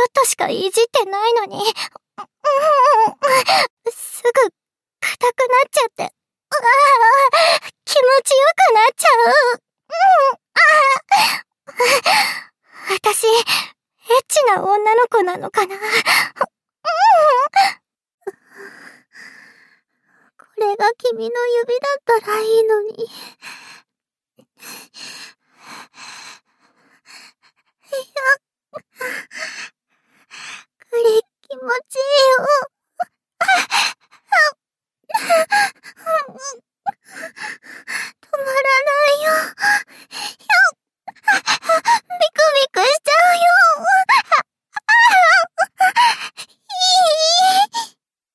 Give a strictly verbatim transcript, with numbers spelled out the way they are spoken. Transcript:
っとしかいじってないのに、すぐ硬くなっちゃって、ああ、気持ちよくなっちゃう。私、エッチな女の子なのかな。これが君の指だったらいいのに。いや、これ気持ちいいよ。